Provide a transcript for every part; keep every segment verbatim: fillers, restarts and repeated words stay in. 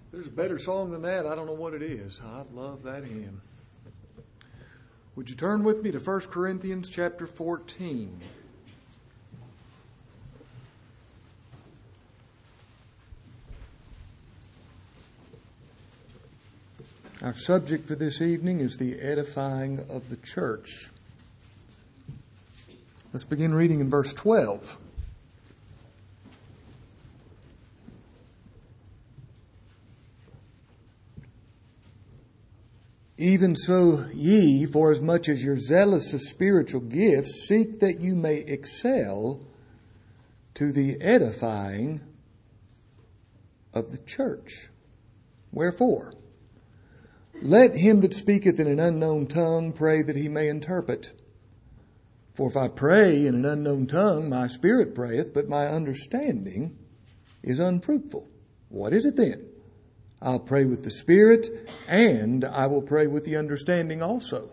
There's a better song than that. I don't know what it is. I love that hymn. Would you turn with me to First Corinthians chapter fourteen? Our subject for this evening is the edifying of the church. Let's begin reading in verse twelve. Even so ye, forasmuch as you're zealous of spiritual gifts, seek that you may excel to the edifying of the church. Wherefore, let him that speaketh in an unknown tongue pray that he may interpret. For if I pray in an unknown tongue, my spirit prayeth, but my understanding is unfruitful. What is it then? I'll pray with the Spirit, and I will pray with the understanding also.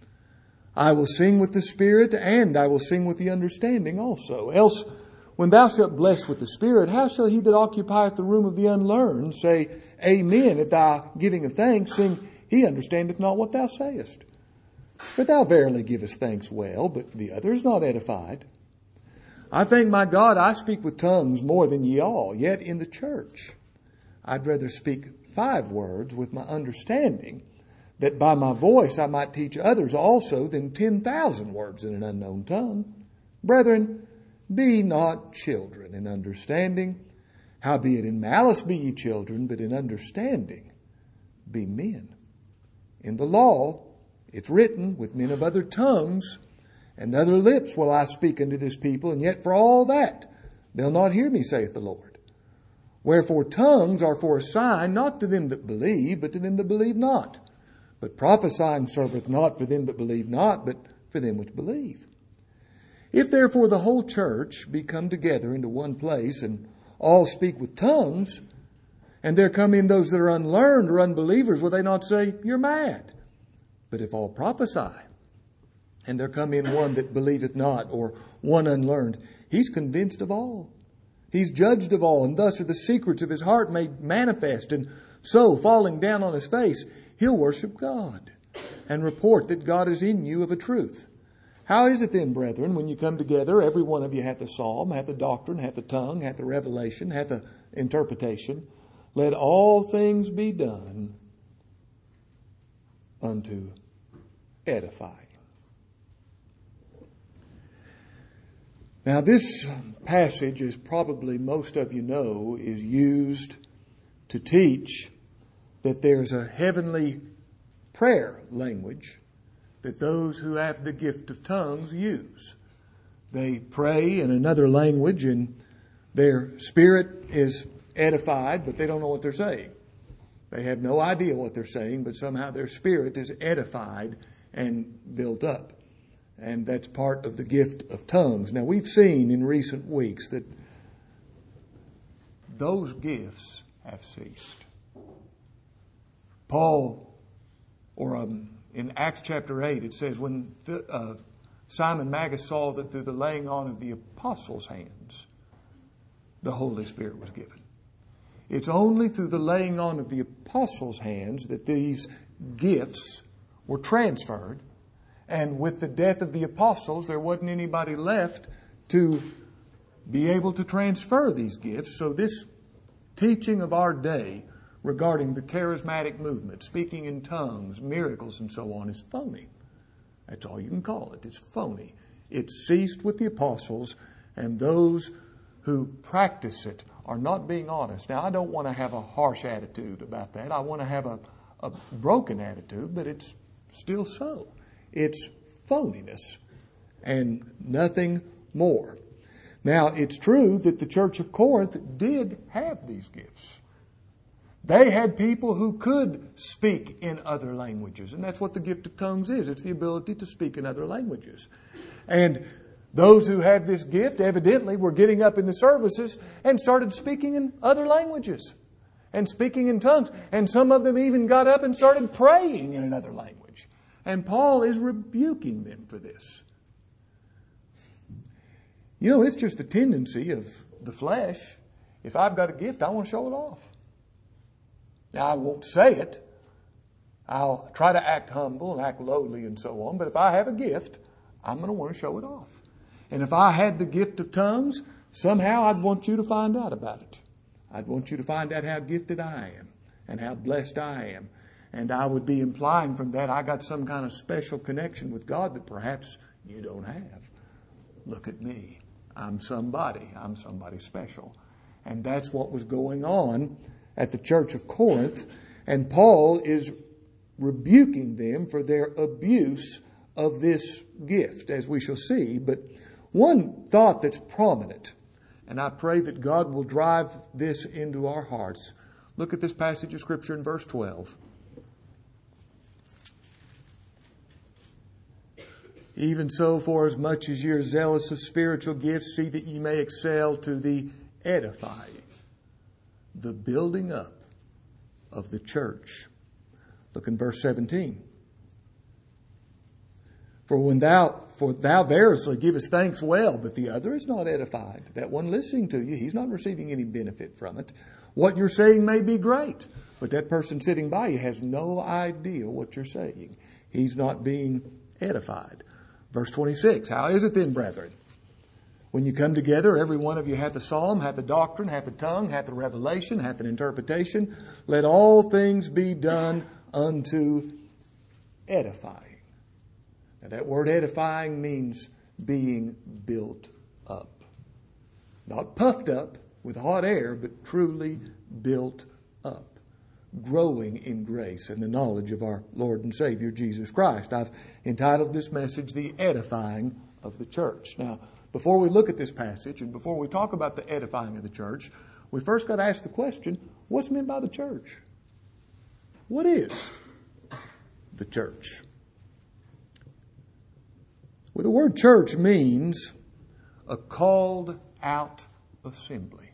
I will sing with the Spirit, and I will sing with the understanding also. Else, when thou shalt bless with the Spirit, how shall he that occupieth the room of the unlearned say, Amen, at thy giving of thanks, seeing he understandeth not what thou sayest? But thou verily givest thanks well, but the other is not edified. I thank my God I speak with tongues more than ye all, yet in the church I'd rather speak five words with my understanding, that by my voice I might teach others also, than ten thousand words in an unknown tongue. Brethren, be not children in understanding. Howbeit in malice be ye children, but in understanding be men. In the law it's written, with men of other tongues and other lips will I speak unto this people, and yet for all that they'll not hear me, saith the Lord. Wherefore tongues are for a sign, not to them that believe, but to them that believe not. But prophesying serveth not for them that believe not, but for them which believe. If therefore the whole church be come together into one place, and all speak with tongues, and there come in those that are unlearned or unbelievers, will they not say, You're mad? But if all prophesy, and there come in one that believeth not, or one unlearned, he's convinced of all. He's judged of all, and thus are the secrets of his heart made manifest. And so, falling down on his face, he'll worship God and report that God is in you of a truth. How is it then, brethren, when you come together, every one of you hath a psalm, hath a doctrine, hath a tongue, hath a revelation, hath a interpretation? Let all things be done unto edifying. Now this passage, as probably most of you know, is used to teach that there's a heavenly prayer language that those who have the gift of tongues use. They pray in another language and their spirit is edified, but they don't know what they're saying. They have no idea what they're saying, but somehow their spirit is edified and built up. And that's part of the gift of tongues. Now, we've seen in recent weeks that those gifts have ceased. Paul, or um, in Acts chapter eight, it says, when uh, Simon Magus saw that through the laying on of the apostles' hands, the Holy Spirit was given. It's only through the laying on of the apostles' hands that these gifts were transferred. And with the death of the apostles, there wasn't anybody left to be able to transfer these gifts. So this teaching of our day regarding the charismatic movement, speaking in tongues, miracles, and so on, is phony. That's all you can call it. It's phony. It ceased with the apostles, and those who practice it are not being honest. Now, I don't want to have a harsh attitude about that. I want to have a, a broken attitude, but it's still so. It's phoniness and nothing more. Now, it's true that the church of Corinth did have these gifts. They had people who could speak in other languages, and that's what the gift of tongues is. It's the ability to speak in other languages. And those who had this gift evidently were getting up in the services and started speaking in other languages and speaking in tongues. And some of them even got up and started praying in another language. And Paul is rebuking them for this. You know, it's just a tendency of the flesh. If I've got a gift, I want to show it off. Now, I won't say it. I'll try to act humble and act lowly and so on. But if I have a gift, I'm going to want to show it off. And if I had the gift of tongues, somehow I'd want you to find out about it. I'd want you to find out how gifted I am and how blessed I am. And I would be implying from that I got some kind of special connection with God that perhaps you don't have. Look at me. I'm somebody. I'm somebody special. And that's what was going on at the church of Corinth. And Paul is rebuking them for their abuse of this gift, as we shall see. But one thought that's prominent, and I pray that God will drive this into our hearts. Look at this passage of Scripture in verse twelve. Even so, for as much as ye are zealous of spiritual gifts, see that ye may excel to the edifying, the building up of the church. Look in verse seventeen. For when thou, for thou variously givest thanks well, but the other is not edified. That one listening to you, he's not receiving any benefit from it. What you're saying may be great, but that person sitting by you has no idea what you're saying. He's not being edified. Verse twenty-six, how is it then, brethren? When you come together, every one of you hath a psalm, hath a doctrine, hath a tongue, hath a revelation, hath an interpretation. Let all things be done unto edifying. Now that word edifying means being built up. Not puffed up with hot air, but truly built up. Growing in grace and the knowledge of our Lord and Savior, Jesus Christ. I've entitled this message, The Edifying of the Church. Now, before we look at this passage and before we talk about the edifying of the church, we first got to ask the question, what's meant by the church? What is the church? Well, the word church means a called out assembly.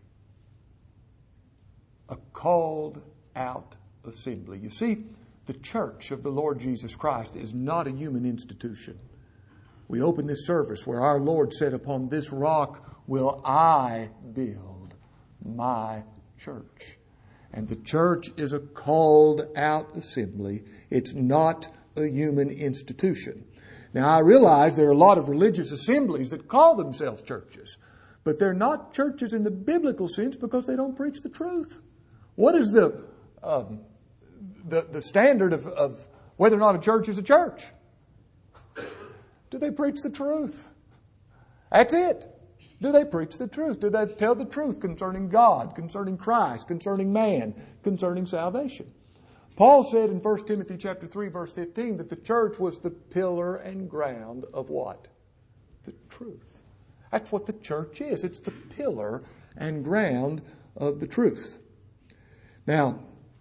A called out assembly. You see, the church of the Lord Jesus Christ is not a human institution. We open this service where our Lord said, upon this rock will I build my church. And the church is a called out assembly. It's not a human institution. Now, I realize there are a lot of religious assemblies that call themselves churches, but they're not churches in the biblical sense because they don't preach the truth. What is the um, the, the standard of, of whether or not a church is a church? Do they preach the truth? That's it. Do they preach the truth? Do they tell the truth concerning God, concerning Christ, concerning man, concerning salvation? Paul said in First Timothy chapter three, verse fifteen, that the church was the pillar and ground of what? The truth. That's what the church is. It's the pillar and ground of the truth. Now,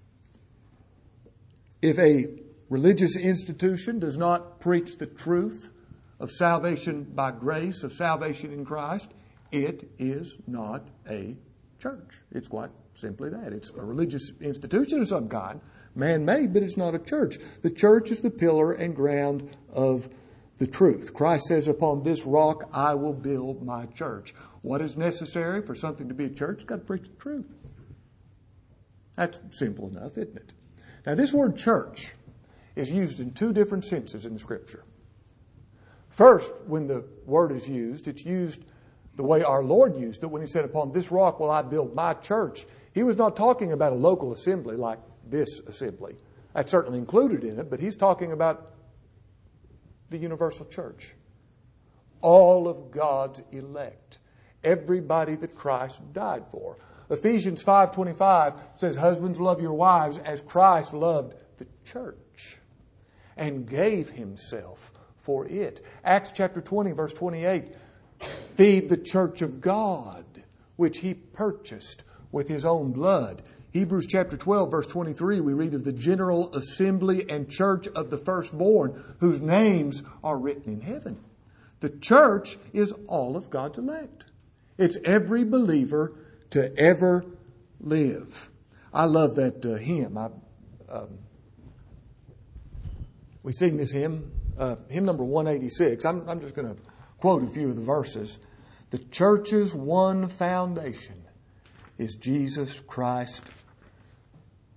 if a religious institution does not preach the truth of salvation by grace, of salvation in Christ, it is not a church. It's quite simply that. It's a religious institution of some kind, man-made, but it's not a church. The church is the pillar and ground of the truth. Christ says, upon this rock I will build my church. What is necessary for something to be a church? It's got to preach the truth. That's simple enough, isn't it? Now, this word church is used in two different senses in the Scripture. First, when the word is used, it's used the way our Lord used it when He said, upon this rock will I build my church. He was not talking about a local assembly like this assembly. That's certainly included in it, but He's talking about the universal church. All of God's elect. Everybody that Christ died for. Ephesians five twenty-five says, husbands, love your wives as Christ loved the church and gave Himself for it. Acts chapter twenty, verse twenty-eight, feed the church of God, which He purchased with His own blood. Hebrews chapter twelve, verse twenty-three, we read of the general assembly and church of the firstborn, whose names are written in heaven. The church is all of God's elect. It's every believer to ever live. I love that uh, hymn. I, um, we sing this hymn, uh, hymn number one eighty-six. I'm, I'm just going to quote a few of the verses. The church's one foundation is Jesus Christ,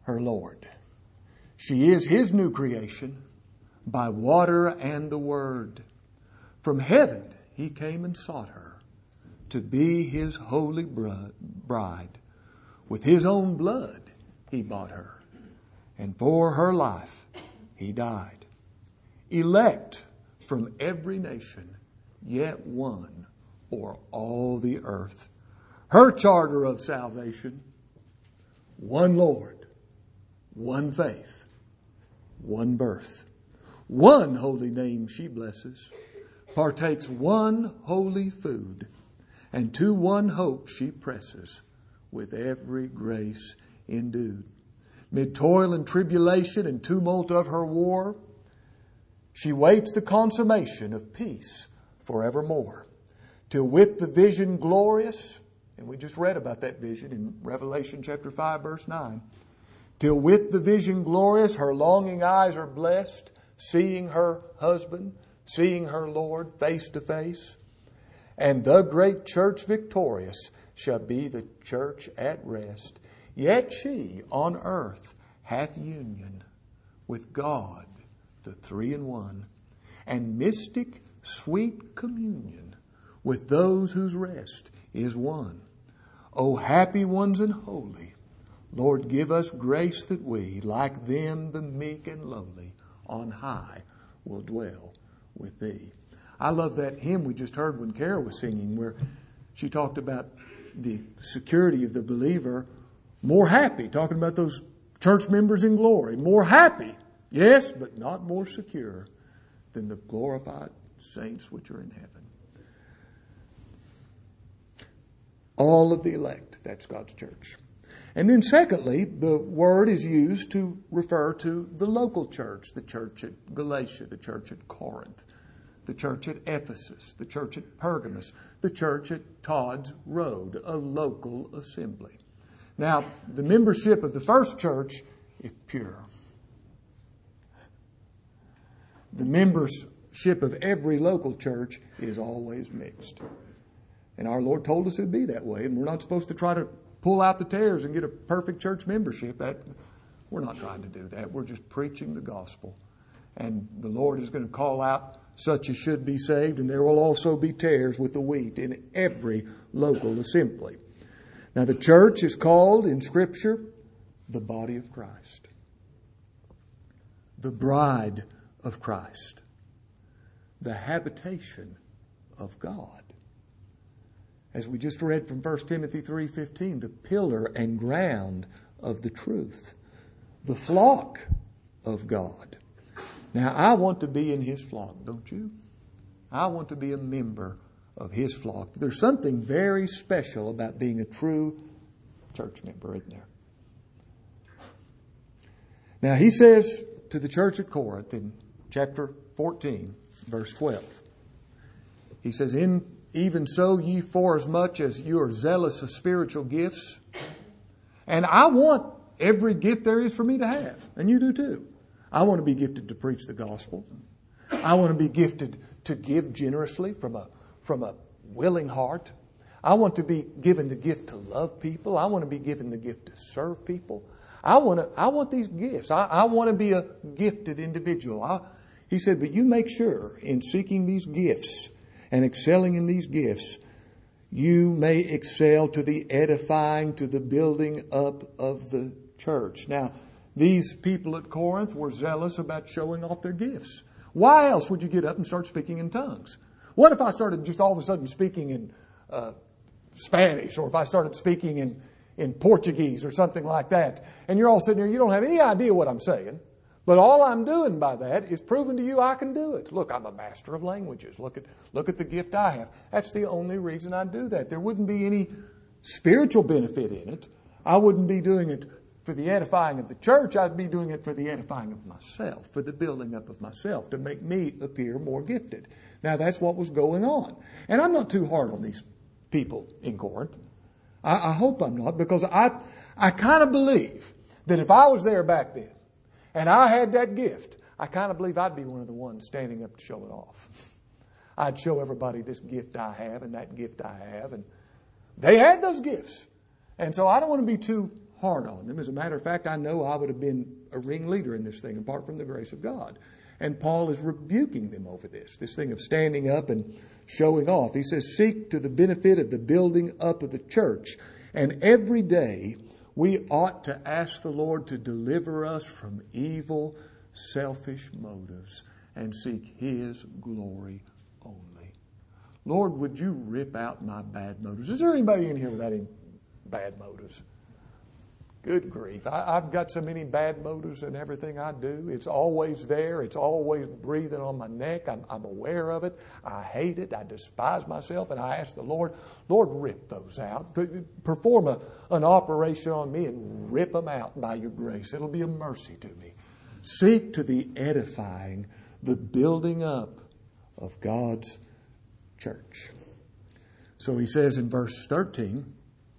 her Lord. She is His new creation by water and the Word. From heaven He came and sought her to be His holy bride. With His own blood He bought her, and for her life He died. Elect from every nation, yet one o'er all the earth. Her charter of salvation, one Lord, one faith, one birth. One holy name she blesses, partakes one holy food, and to one hope she presses with every grace endued. Mid toil and tribulation and tumult of her war, she waits the consummation of peace forevermore, till with the vision glorious, and we just read about that vision in Revelation chapter five, verse nine, till with the vision glorious her longing eyes are blessed, seeing her husband, seeing her Lord face to face. And the great church victorious shall be the church at rest. Yet she on earth hath union with God, the three in one, and mystic sweet communion with those whose rest is won. O happy ones and holy, Lord, give us grace that we, like them the meek and lowly, on high will dwell with Thee. I love that hymn we just heard when Carol was singing, where she talked about the security of the believer, more happy, talking about those church members in glory, more happy, yes, but not more secure than the glorified saints which are in heaven. All of the elect, that's God's church. And then secondly, the word is used to refer to the local church, the church at Galatia, the church at Corinth, the church at Ephesus, the church at Pergamos, the church at Todd's Road, a local assembly. Now, the membership of the first church is pure. The membership of every local church is always mixed. And our Lord told us it'd be that way, and we're not supposed to try to pull out the tares and get a perfect church membership. That we're not trying to do that. We're just preaching the gospel. And the Lord is going to call out such as should be saved, and there will also be tares with the wheat in every local assembly. Now, the church is called in Scripture the body of Christ, the bride of Christ, the habitation of God. As we just read from First Timothy three fifteen, the pillar and ground of the truth, the flock of God. Now, I want to be in His flock, don't you? I want to be a member of His flock. There's something very special about being a true church member, isn't there? Now, he says to the church at Corinth in chapter fourteen, verse twelve, he says, "In even so, ye forasmuch as you are zealous of spiritual gifts." And I want every gift there is for me to have. And you do too. I want to be gifted to preach the gospel. I want to be gifted to give generously from a, from a willing heart. I want to be given the gift to love people. I want to be given the gift to serve people. I want to, I want these gifts. I, I want to be a gifted individual. I, he said, but you make sure in seeking these gifts and excelling in these gifts, you may excel to the edifying, to the building up of the church. Now, these people at Corinth were zealous about showing off their gifts. Why else would you get up and start speaking in tongues? What if I started just all of a sudden speaking in uh, Spanish, or if I started speaking in, in Portuguese or something like that, and you're all sitting there, you don't have any idea what I'm saying, but all I'm doing by that is proving to you I can do it. Look, I'm a master of languages. Look at look at the gift I have. That's the only reason I do that. There wouldn't be any spiritual benefit in it. I wouldn't be doing it for the edifying of the church. I'd be doing it for the edifying of myself, for the building up of myself, to make me appear more gifted. Now, that's what was going on. And I'm not too hard on these people in Corinth. I, I hope I'm not, because I, I kind of believe that if I was there back then, and I had that gift, I kind of believe I'd be one of the ones standing up to show it off. I'd show everybody this gift I have and that gift I have. And they had those gifts. And so I don't want to be too hard on them. As a matter of fact, I know I would have been a ringleader in this thing apart from the grace of God. And Paul is rebuking them over this, this thing of standing up and showing off. He says, seek to the benefit of the building up of the church. And every day we ought to ask the Lord to deliver us from evil, selfish motives and seek His glory only. Lord, would you rip out my bad motives? Is there anybody in here without any bad motives? Good grief. I, I've got so many bad motives in everything I do. It's always there. It's always breathing on my neck. I'm, I'm aware of it. I hate it. I despise myself. And I ask the Lord, Lord, rip those out. Perform a, an operation on me and rip them out by your grace. It'll be a mercy to me. Seek to the edifying, the building up of God's church. So he says in verse thirteen,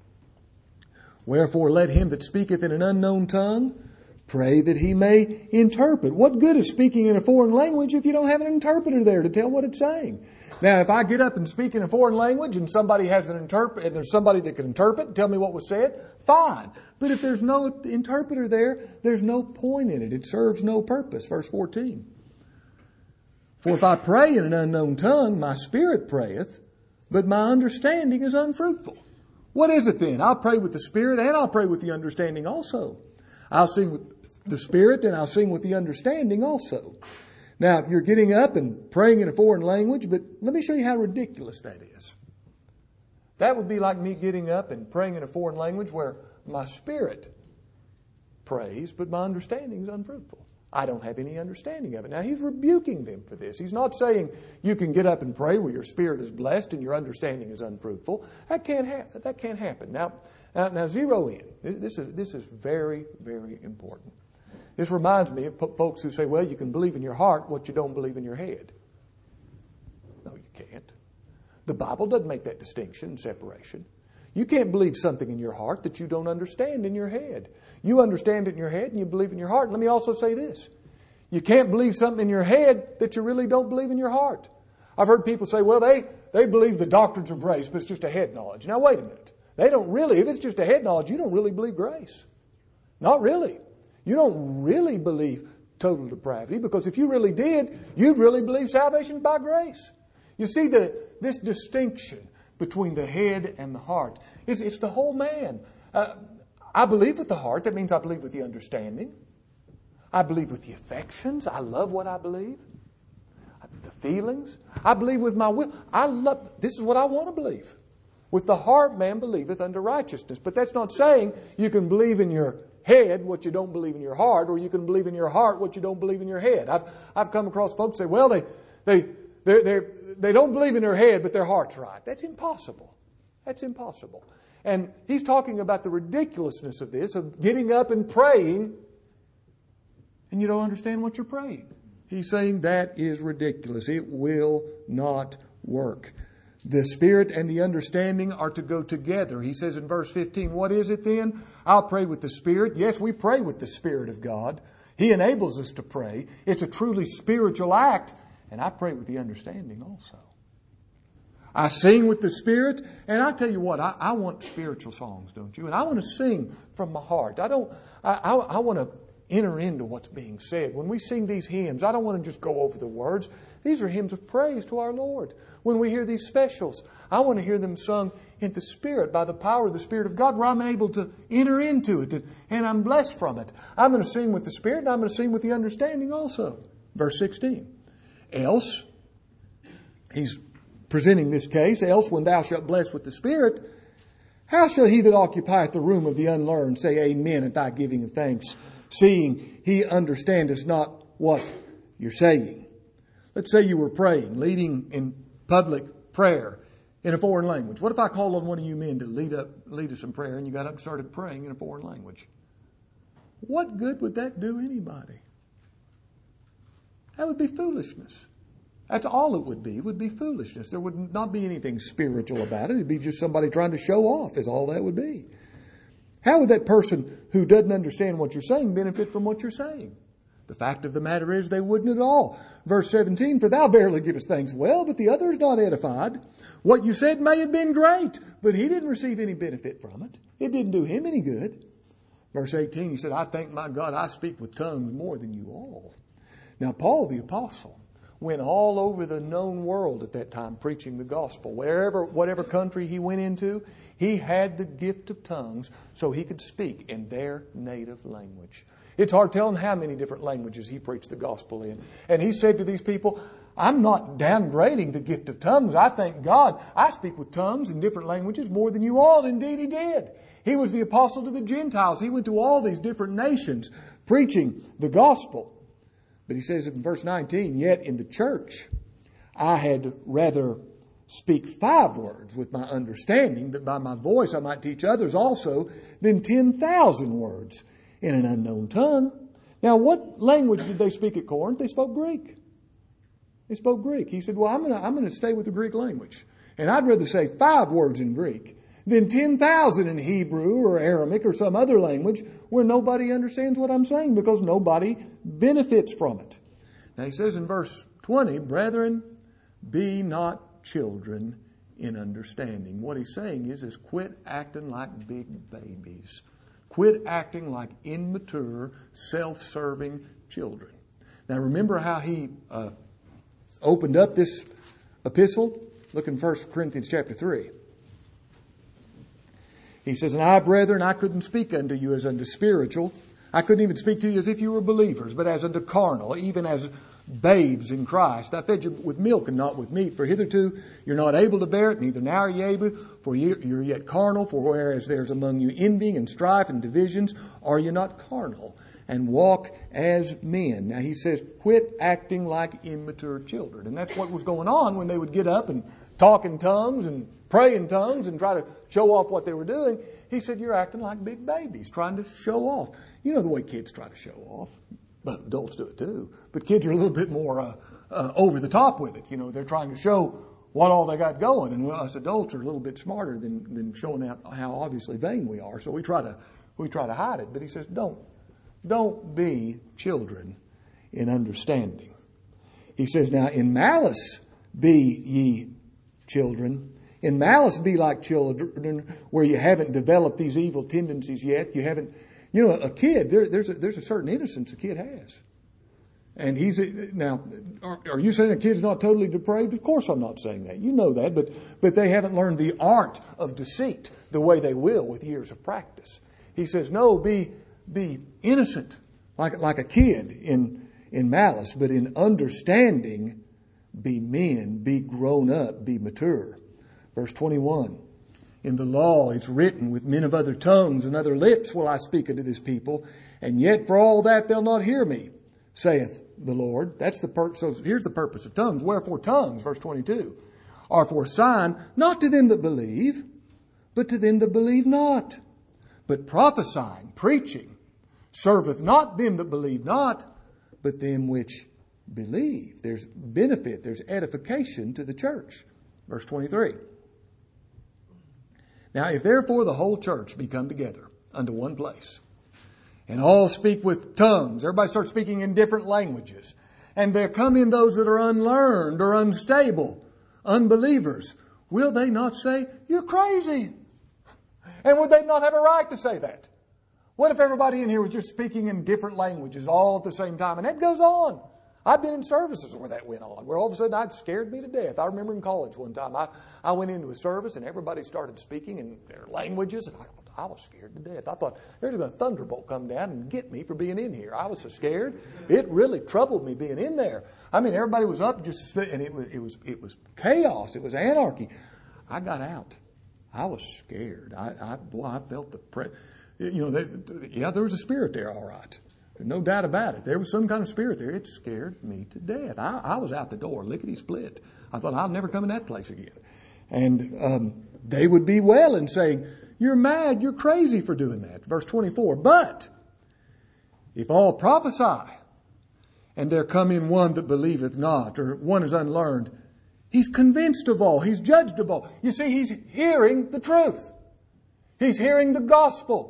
wherefore let him that speaketh in an unknown tongue pray that he may interpret. What good is speaking in a foreign language if you don't have an interpreter there to tell what it's saying? Now, if I get up and speak in a foreign language and somebody has an interpret, and there's somebody that can interpret and tell me what was said, fine. But if there's no interpreter there, there's no point in it. It serves no purpose. Verse fourteen. For if I pray in an unknown tongue, my spirit prayeth, but my understanding is unfruitful. What is it then? I'll pray with the Spirit and I'll pray with the understanding also. I'll sing with the Spirit and I'll sing with the understanding also. Now, you're getting up and praying in a foreign language, but let me show you how ridiculous that is. That would be like me getting up and praying in a foreign language where my spirit prays, but my understanding is unfruitful. I don't have any understanding of it. Now, he's rebuking them for this. He's not saying you can get up and pray where your spirit is blessed and your understanding is unfruitful. That can't happen. That can't happen. Now, now, now zero in. This is, this is very, very important. This reminds me of folks who say, well, you can believe in your heart what you don't believe in your head. No, you can't. The Bible doesn't make that distinction and separation. You can't believe something in your heart that you don't understand in your head. You understand it in your head and you believe in your heart. Let me also say this. You can't believe something in your head that you really don't believe in your heart. I've heard people say, well, they, they believe the doctrines of grace, but it's just a head knowledge. Now, wait a minute. They don't really, if it's just a head knowledge, you don't really believe grace. Not really. You don't really believe total depravity, because if you really did, you'd really believe salvation by grace. You see the this distinction between the head and the heart. It's, it's the whole man. Uh, I believe with the heart. That means I believe with the understanding. I believe with the affections. I love what I believe. The feelings. I believe with my will. I love. This is what I want to believe. With the heart man believeth unto righteousness. But that's not saying you can believe in your head what you don't believe in your heart, or you can believe in your heart what you don't believe in your head. I've I've come across folks say, well, they they they they they don't believe in their head, but their heart's right. That's impossible. That's impossible. And he's talking about the ridiculousness of this, of getting up and praying, and you don't understand what you're praying. He's saying that is ridiculous. It will not work. The Spirit and the understanding are to go together. He says in verse fifteen, what is it then? I'll pray with the Spirit. Yes, we pray with the Spirit of God. He enables us to pray. It's a truly spiritual act. And I pray with the understanding also. I sing with the Spirit. And I tell you what, I, I want spiritual songs, don't you? And I want to sing from my heart. I don't, I, I, I want to enter into what's being said. When we sing these hymns, I don't want to just go over the words. These are hymns of praise to our Lord. When we hear these specials, I want to hear them sung in the Spirit, by the power of the Spirit of God, where I'm able to enter into it, and I'm blessed from it. I'm going to sing with the Spirit, and I'm going to sing with the understanding also. Verse sixteen. Else, he's presenting this case, else when thou shalt bless with the Spirit, how shall he that occupieth the room of the unlearned say amen at thy giving of thanks, seeing he understandeth not what you're saying? Let's say you were praying, leading in public prayer in a foreign language. What if I called on one of you men to lead up, lead us in prayer, and you got up and started praying in a foreign language? What good would that do anybody? That would be foolishness. That's all it would be. It would be foolishness. There would not be anything spiritual about it. It'd be just somebody trying to show off is all that would be. How would that person who doesn't understand what you're saying benefit from what you're saying? The fact of the matter is they wouldn't at all. Verse seventeen, for thou barely givest thanks well, but the other is not edified. What you said may have been great, but he didn't receive any benefit from it. It didn't do him any good. Verse eighteen, he said, I thank my God I speak with tongues more than you all. Now, Paul the apostle went all over the known world at that time preaching the gospel. Wherever, whatever country he went into, he had the gift of tongues so he could speak in their native language. It's hard telling how many different languages he preached the gospel in. And he said to these people, I'm not downgrading the gift of tongues. I thank God I speak with tongues in different languages more than you all. Indeed, he did. He was the apostle to the Gentiles. He went to all these different nations preaching the gospel. But he says in verse nineteen, yet in the church I had rather speak five words with my understanding, that by my voice I might teach others also, than ten thousand words in an unknown tongue. Now, what language did they speak at Corinth? They spoke Greek. They spoke Greek. He said, well, I'm going to I'm going to stay with the Greek language. And I'd rather say five words in Greek than ten thousand in Hebrew or Aramaic or some other language where nobody understands what I'm saying because nobody benefits from it. Now, he says in verse twenty, brethren, be not children in understanding. What he's saying is, is quit acting like big babies. Quit acting like immature, self-serving children. Now, remember how he uh, opened up this epistle? Look in First Corinthians chapter three. He says, and I, brethren, I couldn't speak unto you as unto spiritual. I couldn't even speak to you as if you were believers, but as unto carnal, even as babes in Christ. I fed you with milk and not with meat, for hitherto you're not able to bear it, neither now are ye able, for you're yet carnal, for whereas there's among you envying and strife and divisions, are you not carnal, and walk as men. Now he says, quit acting like immature children. And that's what was going on when they would get up and talk in tongues and pray in tongues and try to show off what they were doing. He said, you're acting like big babies, trying to show off. You know the way kids try to show off. But adults do it too. But kids are a little bit more uh, uh, over the top with it. You know, they're trying to show what all they got going. And us adults are a little bit smarter than, than showing out how obviously vain we are. So we try to we try to hide it. But he says, don't. Don't be children in understanding. He says, now in malice be ye children. In malice be like children where you haven't developed these evil tendencies yet. You haven't, you know, a kid, there, there's, a, there's a certain innocence a kid has. And he's, now, are, are you saying a kid's not totally depraved? Of course I'm not saying that. You know that, but, but they haven't learned the art of deceit the way they will with years of practice. He says, no, be, be innocent like, like a kid in, in malice, but in understanding, be men, be grown up, be mature. Verse twenty-one, in the law it's written, with men of other tongues and other lips will I speak unto this people, and yet for all that they'll not hear me, saith the Lord. That's the pur- so here's the purpose of tongues. Wherefore tongues, verse twenty-two, are for a sign, not to them that believe, but to them that believe not. But prophesying, preaching, serveth not them that believe not, but them which believe. There's benefit, there's edification to the church. Verse twenty-three. Now, if therefore the whole church be come together unto one place, and all speak with tongues, everybody starts speaking in different languages, and there come in those that are unlearned or unstable, unbelievers, will they not say, you're crazy? And would they not have a right to say that? What if everybody in here was just speaking in different languages all at the same time? And that goes on. I've been in services where that went on, where all of a sudden it scared me to death. I remember in college one time, I, I went into a service and everybody started speaking in their languages, and I, I was scared to death. I thought, there's going to a thunderbolt come down and get me for being in here. I was so scared. It really troubled me being in there. I mean, everybody was up just, and it was, it was, it was chaos. It was anarchy. I got out. I was scared. I, I boy, I felt the, pre- you know, they, yeah, there was a spirit there, all right. There's no doubt about it. There was some kind of spirit there. It scared me to death. I, I was out the door, lickety split. I thought, I'll never come in that place again. And um, they would be well in saying, you're mad, you're crazy for doing that. Verse twenty-four, but if all prophesy, and there come in one that believeth not, or one is unlearned, he's convinced of all, he's judged of all. You see, he's hearing the truth. He's hearing the gospel.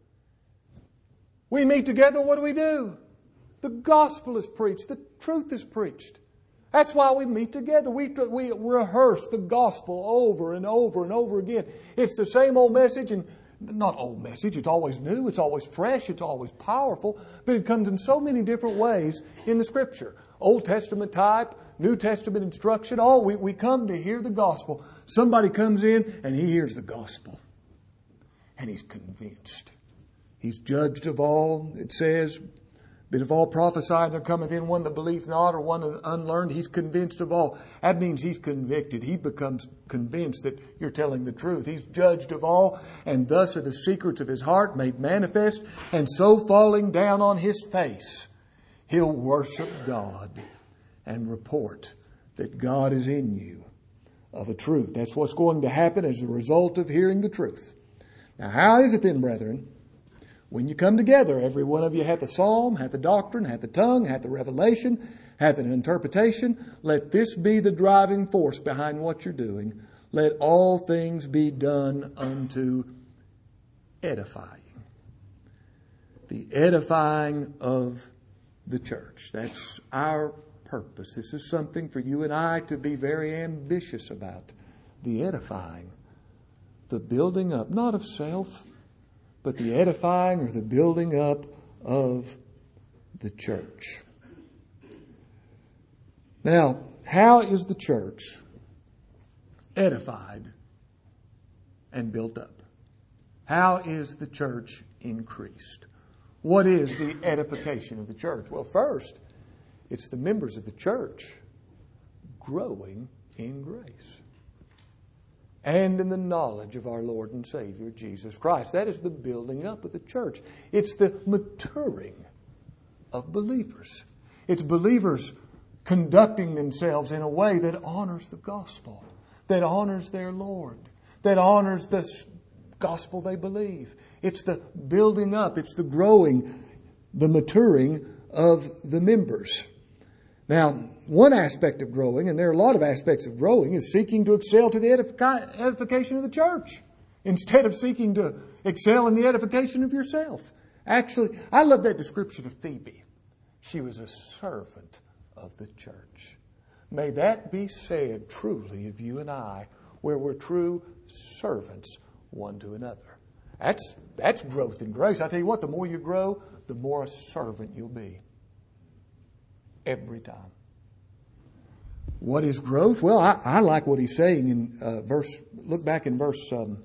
We meet together, what do we do? The gospel is preached. The truth is preached. That's why we meet together. We, we rehearse the gospel over and over and over again. It's the same old message, and not old message. It's always new. It's always fresh. It's always powerful. But it comes in so many different ways in the Scripture. Old Testament type, New Testament instruction. All we, we come to hear the gospel. Somebody comes in and he hears the gospel. And he's convinced. He's judged of all, it says. But if all prophesied, there cometh in one that believeth not, or one that unlearned. He's convinced of all. That means he's convicted. He becomes convinced that you're telling the truth. He's judged of all, and thus are the secrets of his heart made manifest. And so falling down on his face, he'll worship God and report that God is in you of a truth. That's what's going to happen as a result of hearing the truth. Now, how is it then, brethren? When you come together, every one of you hath a psalm, hath a doctrine, hath a tongue, hath a revelation, hath an interpretation. Let this be the driving force behind what you're doing. Let all things be done unto edifying. The edifying of the church. That's our purpose. This is something for you and I to be very ambitious about. The edifying. The building up, not of self, but the edifying or the building up of the church. Now, how is the church edified and built up? How is the church increased? What is the edification of the church? Well, first, it's the members of the church growing in grace and in the knowledge of our Lord and Savior, Jesus Christ. That is the building up of the church. It's the maturing of believers. It's believers conducting themselves in a way that honors the gospel, that honors their Lord, that honors the gospel they believe. It's the building up, it's the growing, the maturing of the members. Now, one aspect of growing, and there are a lot of aspects of growing, is seeking to excel to the edific- edification of the church instead of seeking to excel in the edification of yourself. Actually, I love that description of Phoebe. She was a servant of the church. May that be said truly of you and I, where we're true servants one to another. That's, that's growth in grace. I tell you what, the more you grow, the more a servant you'll be. Every time. What is growth? Well, I, I like what he's saying in uh, verse, look back in verse um,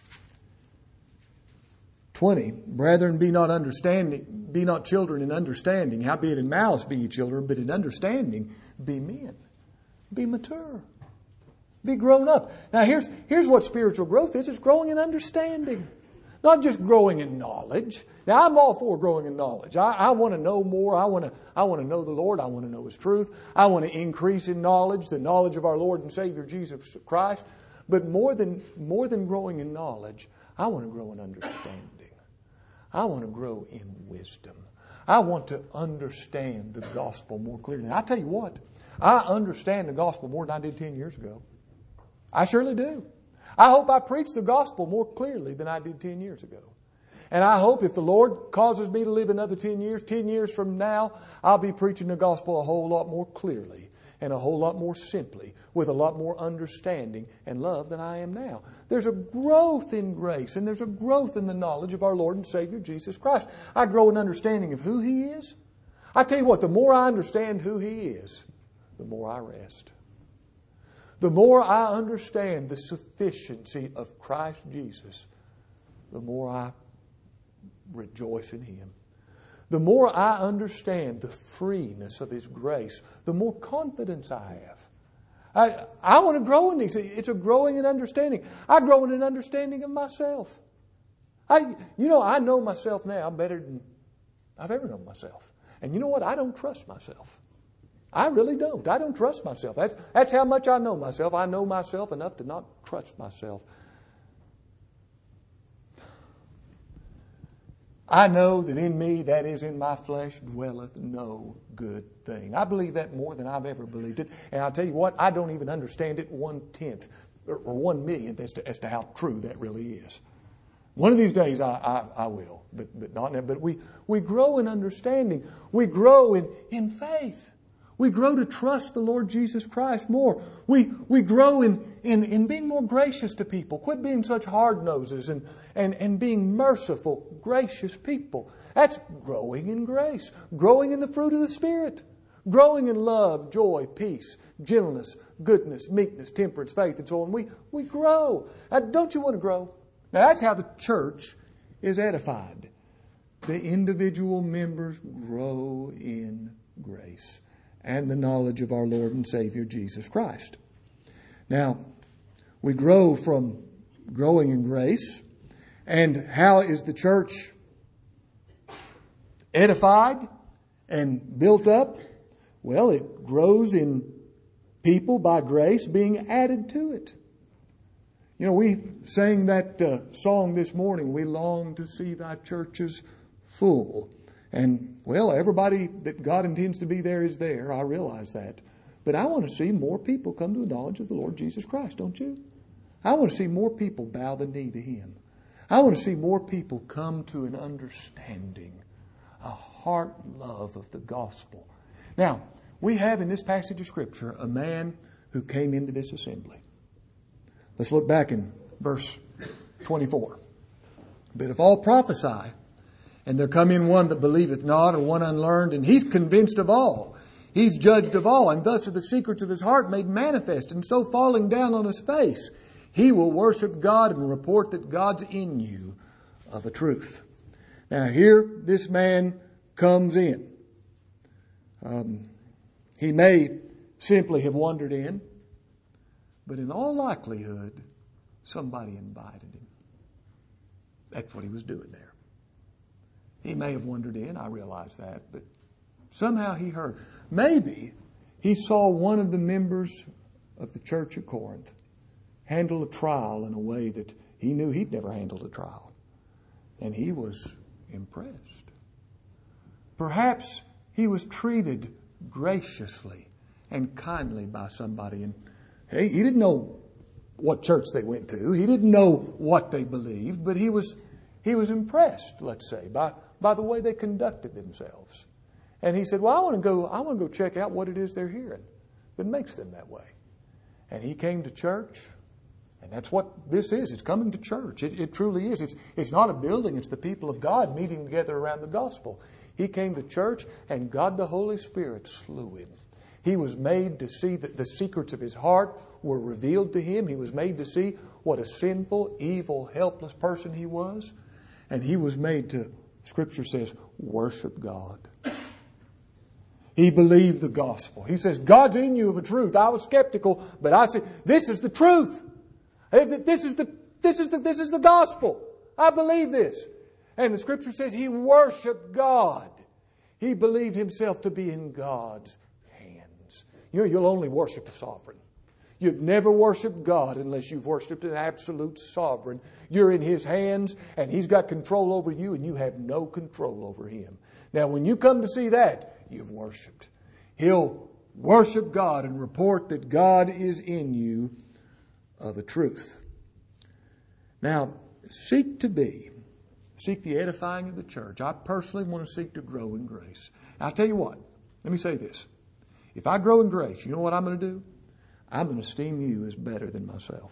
twenty. Brethren, be not understanding, be not children in understanding. Howbeit in malice be ye children, but in understanding be men. Be mature. Be grown up. Now here's, here's what spiritual growth is. It's growing in understanding. Not just growing in knowledge. Now, I'm all for growing in knowledge. I, I want to know more. I want to I want to know the Lord. I want to know His truth. I want to increase in knowledge, the knowledge of our Lord and Savior, Jesus Christ. But more than, more than growing in knowledge, I want to grow in understanding. I want to grow in wisdom. I want to understand the gospel more clearly. And I tell you what, I understand the gospel more than I did ten years ago. I surely do. I hope I preach the gospel more clearly than I did ten years ago. And I hope if the Lord causes me to live another ten years, ten years from now, I'll be preaching the gospel a whole lot more clearly and a whole lot more simply, with a lot more understanding and love than I am now. There's a growth in grace, and there's a growth in the knowledge of our Lord and Savior, Jesus Christ. I grow in understanding of who He is. I tell you what, the more I understand who He is, the more I rest. The more I understand the sufficiency of Christ Jesus, the more I rejoice in Him. The more I understand the freeness of His grace, the more confidence I have. I, I want to grow in these. It's a growing in understanding. I grow in an understanding of myself. I, you know, I know myself now better than I've ever known myself. And you know what? I don't trust myself. I really don't. I don't trust myself. That's, that's how much I know myself. I know myself enough to not trust myself. I know that in me, that is in my flesh, dwelleth no good thing. I believe that more than I've ever believed it. And I'll tell you what, I don't even understand it one-tenth or, or one millionth as to, as to how true that really is. One of these days I, I, I will, but, but not now. But we, we grow in understanding. We grow in, in faith. We grow to trust the Lord Jesus Christ more. We we grow in, in, in being more gracious to people. Quit being such hard noses and, and, and being merciful, gracious people. That's growing in grace. Growing in the fruit of the Spirit. Growing in love, joy, peace, gentleness, goodness, meekness, temperance, faith, and so on. We, we grow. Now, don't you want to grow? Now that's how the church is edified. The individual members grow in grace and the knowledge of our Lord and Savior Jesus Christ. Now, we grow from growing in grace. And how is the church edified and built up? Well, it grows in people by grace being added to it. You know, we sang that uh, song this morning, "We long to see thy churches full." And, well, everybody that God intends to be there is there. I realize that. But I want to see more people come to the knowledge of the Lord Jesus Christ, don't you? I want to see more people bow the knee to Him. I want to see more people come to an understanding, a heart love of the gospel. Now, we have in this passage of Scripture a man who came into this assembly. Let's look back in verse twenty-four. "But if all prophesy, and there come in one that believeth not, or one unlearned, and he's convinced of all, he's judged of all, and thus are the secrets of his heart made manifest, and so falling down on his face, he will worship God and report that God's in you of a truth." Now here this man comes in. Um, he may simply have wandered in, but in all likelihood, somebody invited him. That's what he was doing there. He may have wandered in, I realize that, but somehow he heard. Maybe he saw one of the members of the church at Corinth handle a trial in a way that he knew he'd never handled a trial. And he was impressed. Perhaps he was treated graciously and kindly by somebody. And hey, he didn't know what church they went to. He didn't know what they believed, but he was he was impressed, let's say, by, by the way they conducted themselves. And he said, well, I want to go, I want to go check out what it is they're hearing that makes them that way. And he came to church. And that's what this is. It's coming to church. It, it truly is. It's, it's not a building. It's the people of God meeting together around the gospel. He came to church, and God the Holy Spirit slew him. He was made to see that the secrets of his heart were revealed to him. He was made to see what a sinful, evil, helpless person he was. And he was made to, Scripture says, worship God. He believed the gospel. He says, God's in you of a truth. I was skeptical, but I said, this is the truth. This is the, this is the, this is the gospel. I believe this. And the Scripture says he worshiped God. He believed himself to be in God's hands. You know, you'll only worship a sovereign. You've never worshiped God unless you've worshiped an absolute sovereign. You're in His hands, and He's got control over you, and you have no control over Him. Now, when you come to see that, you've worshiped. He'll worship God and report that God is in you of a truth. Now, seek to be, seek the edifying of the church. I personally want to seek to grow in grace. I'll tell you what, let me say this. If I grow in grace, you know what I'm going to do? I'm going to esteem you as better than myself.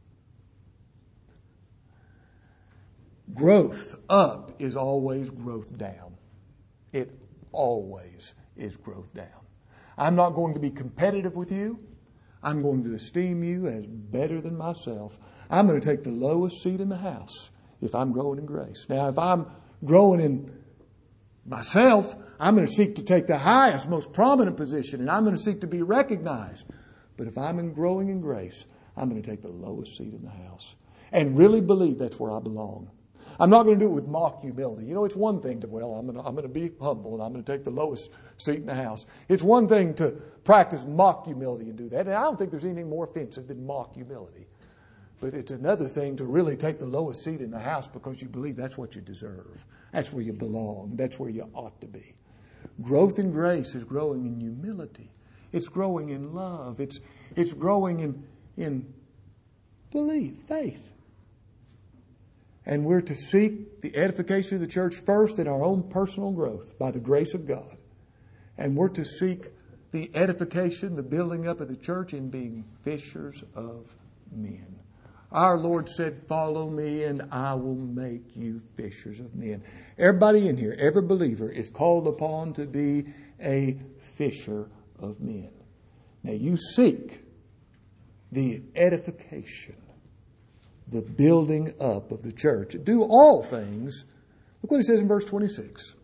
Growth up is always growth down. It always is growth down. I'm not going to be competitive with you. I'm going to esteem you as better than myself. I'm going to take the lowest seat in the house if I'm growing in grace. Now, if I'm growing in myself, I'm going to seek to take the highest, most prominent position, and I'm going to seek to be recognized. But if I'm in growing in grace, I'm going to take the lowest seat in the house and really believe that's where I belong. I'm not going to do it with mock humility. You know, it's one thing to, well, I'm going to, I'm going to be humble and I'm going to take the lowest seat in the house. It's one thing to practice mock humility and do that. And I don't think there's anything more offensive than mock humility. But it's another thing to really take the lowest seat in the house because you believe that's what you deserve. That's where you belong. That's where you ought to be. Growth in grace is growing in humility. It's growing in love. It's, it's growing in, in belief, faith. And we're to seek the edification of the church first in our own personal growth by the grace of God. And we're to seek the edification, the building up of the church, in being fishers of men. Our Lord said, follow me and I will make you fishers of men. Everybody in here, every believer is called upon to be a fisher of men. Now you seek the edification, the building up of the church. Do all things. Look what he says in verse twenty-six.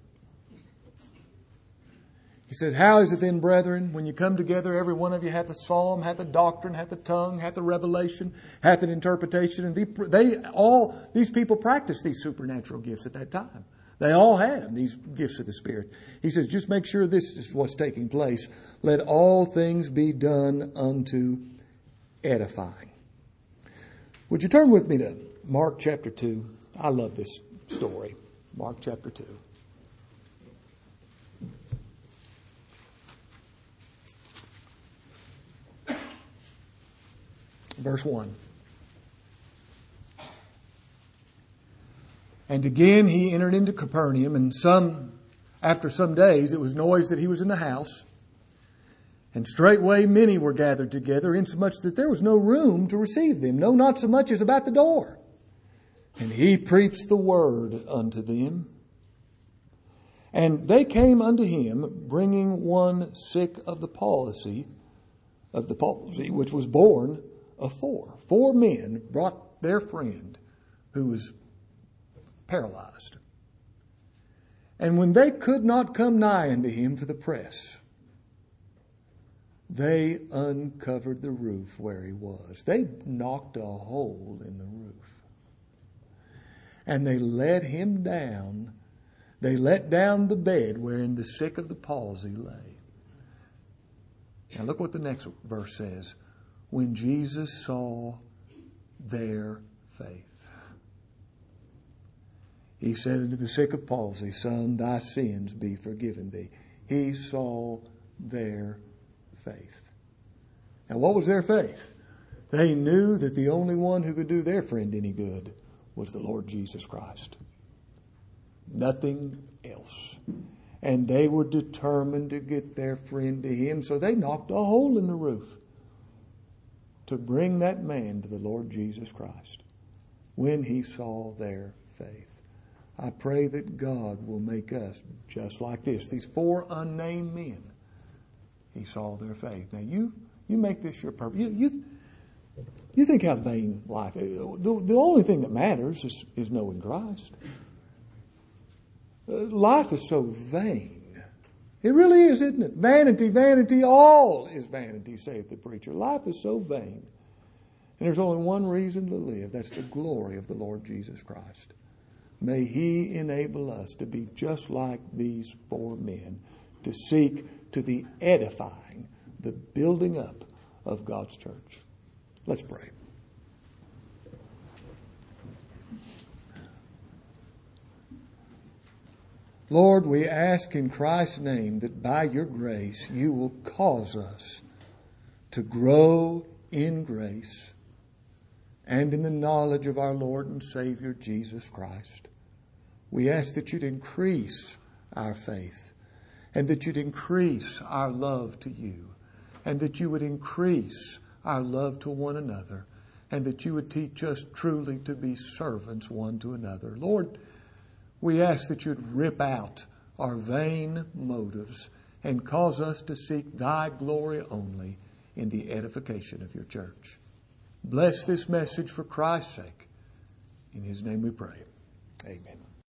He says, how is it then, brethren, when you come together, every one of you hath a psalm, hath a doctrine, hath a tongue, hath a revelation, hath an interpretation. And they, they all, these people practiced these supernatural gifts at that time. They all had them, these gifts of the Spirit. He says, just make sure this is what's taking place. Let all things be done unto edifying. Would you turn with me to Mark chapter two? I love this story. Mark chapter two. Verse one. And again he entered into Capernaum, and some, after some days, it was noised that he was in the house. And straightway many were gathered together, insomuch that there was no room to receive them, no, not so much as about the door. And he preached the word unto them. And they came unto him, bringing one sick of the palsy, of the palsy, which was born of four. Four men brought their friend who was paralyzed. And when they could not come nigh unto him for the press, they uncovered the roof where he was. They knocked a hole in the roof. And they let him down. They let down the bed wherein the sick of the palsy lay. Now look what the next verse says. When Jesus saw their faith, he said unto the sick of palsy, Son, thy sins be forgiven thee. He saw their faith. Now what was their faith? They knew that the only one who could do their friend any good was the Lord Jesus Christ. Nothing else. And they were determined to get their friend to him, so they knocked a hole in the roof to bring that man to the Lord Jesus Christ when he saw their faith. I pray that God will make us just like this. These four unnamed men, he saw their faith. Now you, you make this your purpose. You, you, you think how vain life is. The, the only thing that matters is, is knowing Christ. Uh, life is so vain. It really is, isn't it? Vanity, vanity, all is vanity, saith the preacher. Life is so vain. And there's only one reason to live. That's the glory of the Lord Jesus Christ. May he enable us to be just like these four men, to seek to the edifying, the building up of God's church. Let's pray. Lord, we ask in Christ's name that by your grace you will cause us to grow in grace and in the knowledge of our Lord and Savior Jesus Christ. We ask that you'd increase our faith and that you'd increase our love to you and that you would increase our love to one another and that you would teach us truly to be servants one to another. Lord, we ask that you'd rip out our vain motives and cause us to seek thy glory only in the edification of your church. Bless this message for Christ's sake. In his name we pray. Amen.